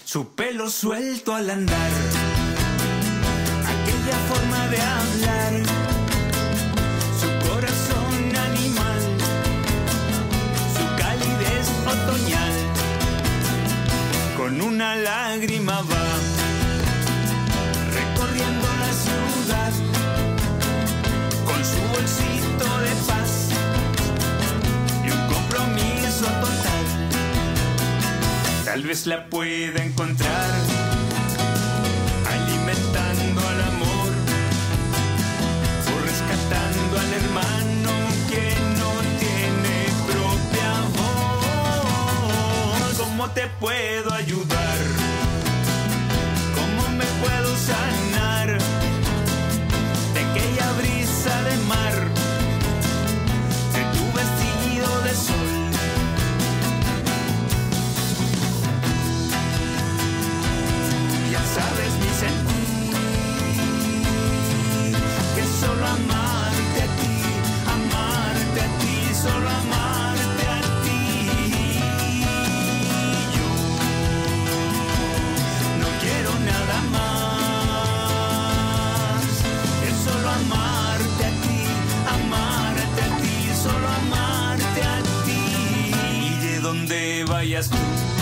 su pelo suelto al andar, aquella forma de hablar, su corazón animal, su calidez otoñal, con una lágrima va recorriendo la ciudad, con su bolsito de paz y un compromiso total. Tal vez la pueda encontrar alimentando al amor o rescatando al hermano que no tiene propia voz. ¿Cómo te puedo ayudar? ¿Cómo me puedo sanar de aquella brisa de mar, de tu vestido de sol? Sabes mi sentir, que solo amarte a ti, solo amarte a ti. Yo no quiero nada más, es solo amarte a ti, solo amarte a ti. Y de donde vayas tú,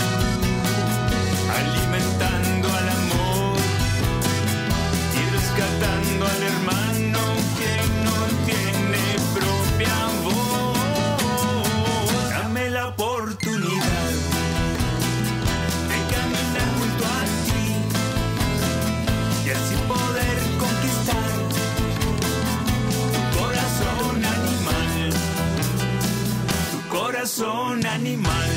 alimentando al amor, rescatando al hermano que no tiene propia voz. Dame la oportunidad de caminar junto a ti y así poder conquistar tu corazón animal, tu corazón animal.